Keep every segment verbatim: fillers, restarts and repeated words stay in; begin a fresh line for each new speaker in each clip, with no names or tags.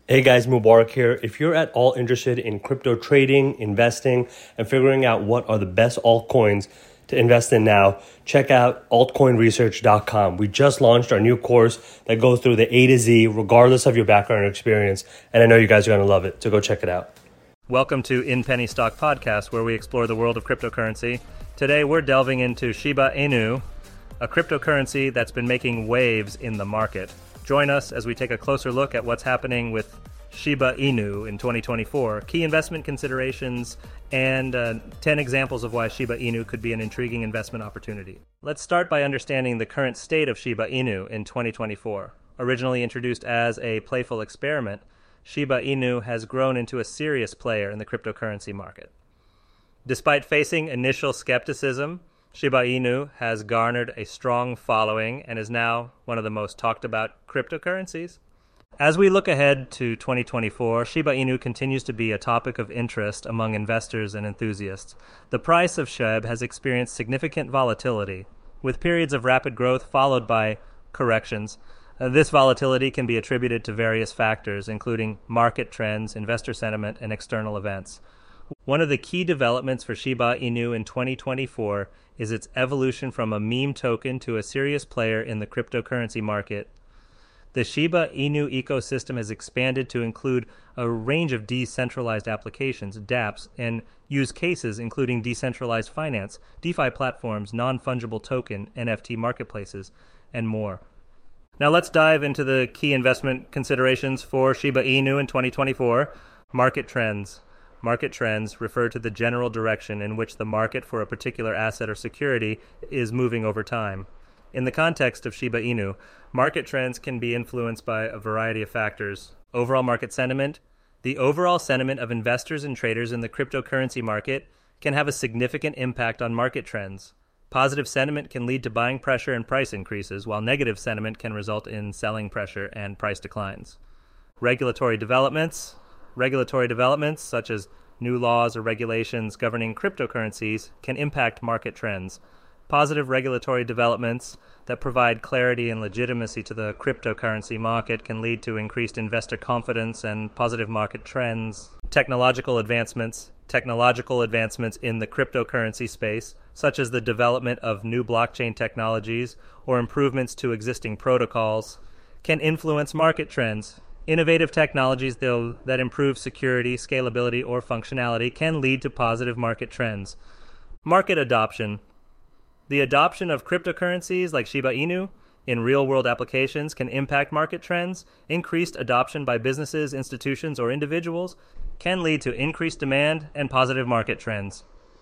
Hey guys, Mubarak here. If you're at all interested in crypto trading, investing, and figuring out what are the best altcoins to invest in now, check out altcoin research dot com. We just launched our new course that goes through the A to Z, regardless of your background or experience, and I know you guys are going to love it, so go check it out.
Welcome to In Penny Stock Podcast, where we explore the world of cryptocurrency. Today, we're delving into Shiba Inu, a cryptocurrency that's been making waves in the market. Join us as we take a closer look at what's happening with Shiba Inu in twenty twenty-four, key investment considerations, and uh, ten examples of why Shiba Inu could be an intriguing investment opportunity. Let's start by understanding the current state of Shiba Inu in twenty twenty-four. Originally introduced as a playful experiment, Shiba Inu has grown into a serious player in the cryptocurrency market. Despite facing initial skepticism, Shiba Inu has garnered a strong following and is now one of the most talked about cryptocurrencies. As we look ahead to twenty twenty-four, Shiba Inu continues to be a topic of interest among investors and enthusiasts. The price of S H I B has experienced significant volatility, with periods of rapid growth followed by corrections. Uh, this volatility can be attributed to various factors, including market trends, investor sentiment, and external events. One of the key developments for Shiba Inu in twenty twenty-four is its evolution from a meme token to a serious player in the cryptocurrency market. The Shiba Inu ecosystem has expanded to include a range of decentralized applications, dApps, and use cases including decentralized finance, DeFi platforms, non-fungible token, N F T marketplaces, and more. Now let's dive into the key investment considerations for Shiba Inu in twenty twenty-four. Market trends. Market trends refer to the general direction in which the market for a particular asset or security is moving over time. In the context of Shiba Inu, market trends can be influenced by a variety of factors. Overall market sentiment. The overall sentiment of investors and traders in the cryptocurrency market can have a significant impact on market trends. Positive sentiment can lead to buying pressure and price increases, while negative sentiment can result in selling pressure and price declines. Regulatory developments. Regulatory developments, such as new laws or regulations governing cryptocurrencies, can impact market trends. Positive regulatory developments that provide clarity and legitimacy to the cryptocurrency market can lead to increased investor confidence and positive market trends. Technological advancements. Technological advancements in the cryptocurrency space, such as the development of new blockchain technologies or improvements to existing protocols, can influence market trends. Innovative technologies, though, that improve security, scalability, or functionality can lead to positive market trends. Market adoption. The adoption of cryptocurrencies like Shiba Inu in real-world applications can impact market trends. Increased adoption by businesses, institutions, or individuals can lead to increased demand and positive market trends.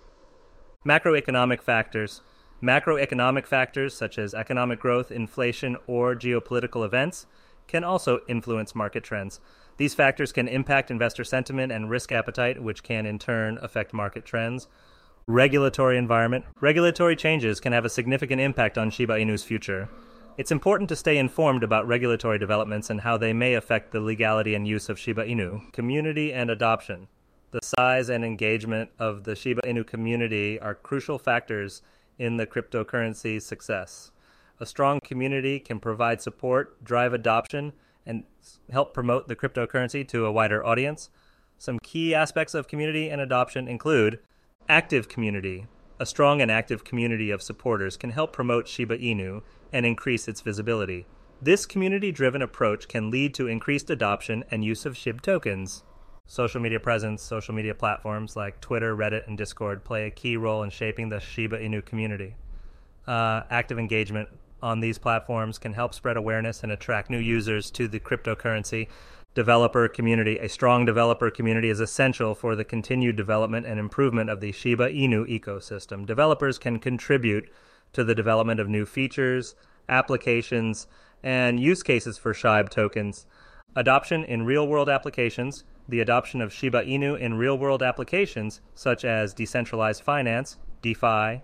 Macroeconomic factors. Macroeconomic factors such as economic growth, inflation, or geopolitical events can also influence market trends. These factors can impact investor sentiment and risk appetite, which can in turn affect market trends. Regulatory environment. Regulatory changes can have a significant impact on Shiba Inu's future. It's important to stay informed about regulatory developments and how they may affect the legality and use of Shiba Inu. Community and adoption. The size and engagement of the Shiba Inu community are crucial factors in the cryptocurrency's success. A strong community can provide support, drive adoption, and help promote the cryptocurrency to a wider audience. Some key aspects of community and adoption include active community. A strong and active community of supporters can help promote Shiba Inu and increase its visibility. This community-driven approach can lead to increased adoption and use of S H I B tokens. Social media presence. Social media platforms like Twitter, Reddit, and Discord play a key role in shaping the Shiba Inu community. Uh, active engagement on these platforms can help spread awareness and attract new users to the cryptocurrency. Developer community. A strong developer community is essential for the continued development and improvement of the Shiba Inu ecosystem. Developers can contribute to the development of new features, applications, and use cases for S H I B tokens. Adoption in real-world applications. The adoption of Shiba Inu in real-world applications, such as decentralized finance, DeFi,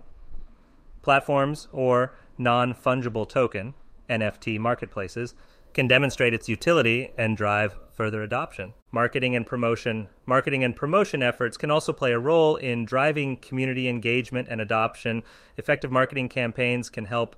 platforms, or non-fungible token, N F T marketplaces, can demonstrate its utility and drive further adoption. Marketing and promotion. Marketing and promotion efforts can also play a role in driving community engagement and adoption. Effective marketing campaigns can help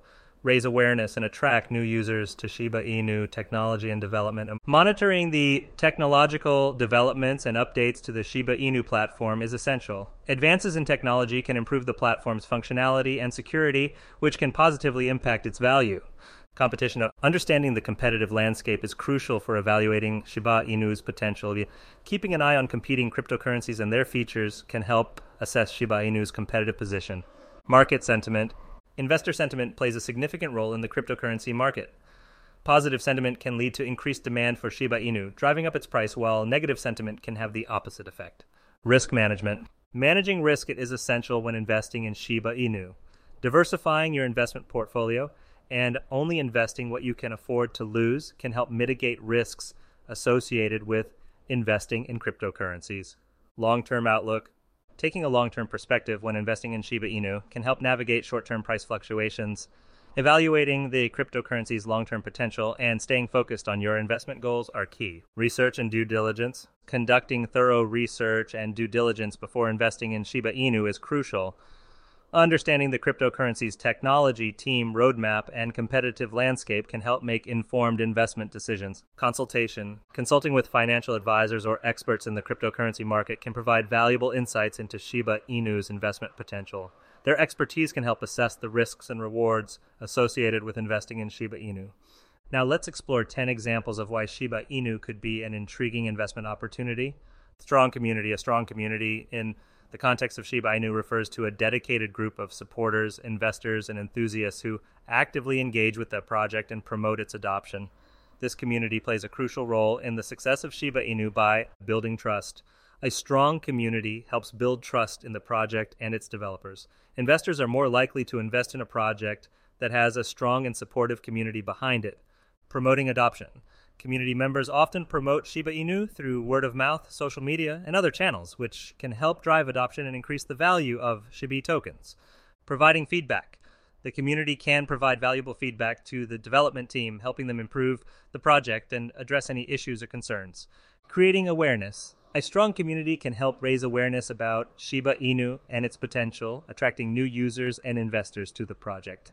raise awareness and attract new users to Shiba Inu technology and development. Monitoring the technological developments and updates to the Shiba Inu platform is essential. Advances in technology can improve the platform's functionality and security, which can positively impact its value. Competition. Understanding the competitive landscape is crucial for evaluating Shiba Inu's potential. Keeping an eye on competing cryptocurrencies and their features can help assess Shiba Inu's competitive position. Market sentiment. Investor sentiment plays a significant role in the cryptocurrency market. Positive sentiment can lead to increased demand for Shiba Inu, driving up its price, while negative sentiment can have the opposite effect. Risk management. Managing risk is essential when investing in Shiba Inu. Diversifying your investment portfolio and only investing what you can afford to lose can help mitigate risks associated with investing in cryptocurrencies. Long-term outlook. Taking a long-term perspective when investing in Shiba Inu can help navigate short-term price fluctuations. Evaluating the cryptocurrency's long-term potential and staying focused on your investment goals are key. Research and due diligence. Conducting thorough research and due diligence before investing in Shiba Inu is crucial. Understanding the cryptocurrency's technology, team, roadmap, and competitive landscape can help make informed investment decisions. Consultation. Consulting with financial advisors or experts in the cryptocurrency market can provide valuable insights into Shiba Inu's investment potential. Their expertise can help assess the risks and rewards associated with investing in Shiba Inu. Now let's explore ten examples of why Shiba Inu could be an intriguing investment opportunity. Strong community. A strong community in the context of Shiba Inu refers to a dedicated group of supporters, investors, and enthusiasts who actively engage with the project and promote its adoption. This community plays a crucial role in the success of Shiba Inu by building trust. A strong community helps build trust in the project and its developers. Investors are more likely to invest in a project that has a strong and supportive community behind it. Promoting adoption. Community members often promote Shiba Inu through word of mouth, social media, and other channels, which can help drive adoption and increase the value of Shiba tokens. Providing feedback. The community can provide valuable feedback to the development team, helping them improve the project and address any issues or concerns. Creating awareness. A strong community can help raise awareness about Shiba Inu and its potential, attracting new users and investors to the project.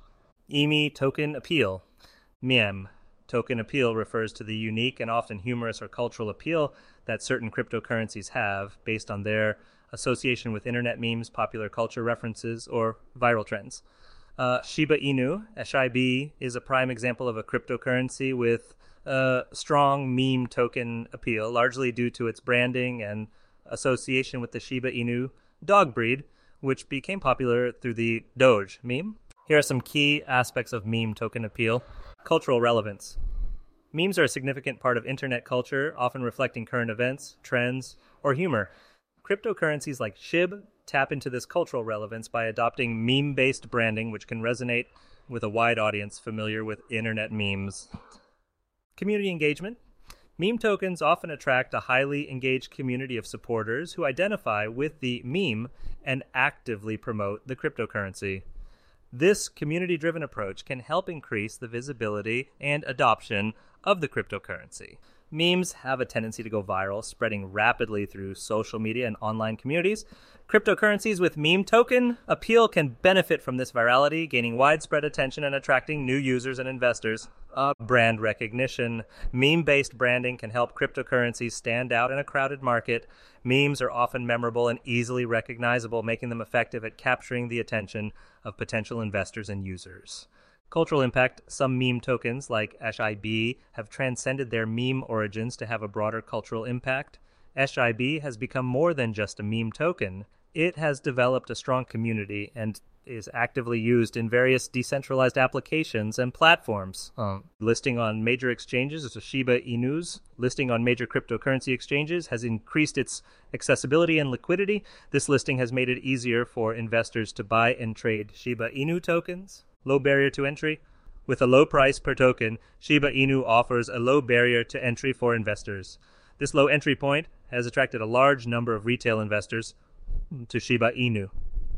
I M E token appeal. Meme. Token appeal refers to the unique and often humorous or cultural appeal that certain cryptocurrencies have based on their association with internet memes, popular culture references, or viral trends. Uh, Shiba Inu, S I B, is a prime example of a cryptocurrency with a strong meme token appeal, largely due to its branding and association with the Shiba Inu dog breed, which became popular through the Doge meme. Here are some key aspects of meme token appeal. Cultural relevance. Memes are a significant part of internet culture, often reflecting current events, trends, or humor. Cryptocurrencies like S H I B tap into this cultural relevance by adopting meme-based branding, which can resonate with a wide audience familiar with internet memes. Community engagement. Meme tokens often attract a highly engaged community of supporters who identify with the meme and actively promote the cryptocurrency. This community-driven approach can help increase the visibility and adoption of the cryptocurrency. Memes have a tendency to go viral, spreading rapidly through social media and online communities. Cryptocurrencies with meme token appeal can benefit from this virality, gaining widespread attention and attracting new users and investors. Uh, brand recognition. Meme-based branding can help cryptocurrencies stand out in a crowded market. Memes are often memorable and easily recognizable, making them effective at capturing the attention of potential investors and users. Cultural impact. Some meme tokens, like S I B, have transcended their meme origins to have a broader cultural impact. S I B has become more than just a meme token. It has developed a strong community and is actively used in various decentralized applications and platforms. Um, listing on major exchanges is a Shiba Inu's. Listing on major cryptocurrency exchanges has increased its accessibility and liquidity. This listing has made it easier for investors to buy and trade Shiba Inu tokens. Low barrier to entry. With a low price per token, Shiba Inu offers a low barrier to entry for investors. This low entry point has attracted a large number of retail investors to Shiba Inu.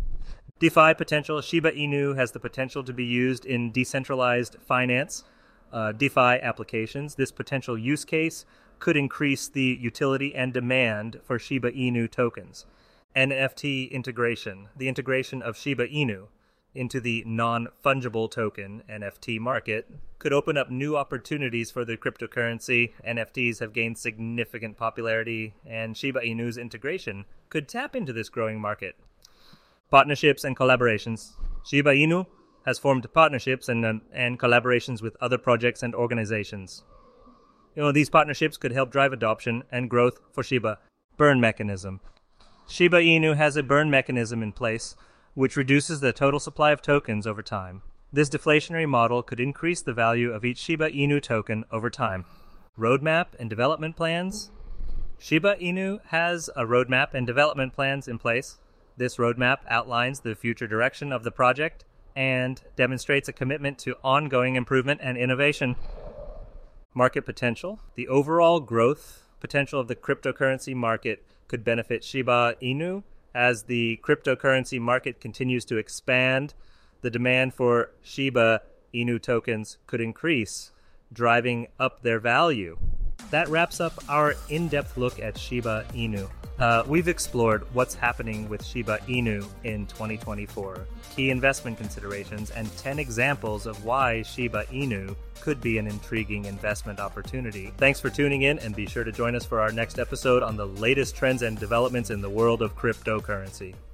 DeFi potential. Shiba Inu has the potential to be used in decentralized finance, uh, DeFi applications. This potential use case could increase the utility and demand for Shiba Inu tokens. N F T integration. The integration of Shiba Inu into the non-fungible token N F T market could open up new opportunities for the cryptocurrency. N F Ts have gained significant popularity, and Shiba Inu's integration could tap into this growing market. Partnerships and collaborations. Shiba Inu has formed partnerships and, uh, and collaborations with other projects and organizations. You know, these partnerships could help drive adoption and growth for Shiba. Burn mechanism. Shiba Inu has a burn mechanism in place, which reduces the total supply of tokens over time. This deflationary model could increase the value of each Shiba Inu token over time. Roadmap and development plans. Shiba Inu has a roadmap and development plans in place. This roadmap outlines the future direction of the project and demonstrates a commitment to ongoing improvement and innovation. Market potential. The overall growth potential of the cryptocurrency market could benefit Shiba Inu. As the cryptocurrency market continues to expand, the demand for Shiba Inu tokens could increase, driving up their value. That wraps up our in-depth look at Shiba Inu. Uh, we've explored what's happening with Shiba Inu in twenty twenty-four, key investment considerations, and ten examples of why Shiba Inu could be an intriguing investment opportunity. Thanks for tuning in, and be sure to join us for our next episode on the latest trends and developments in the world of cryptocurrency.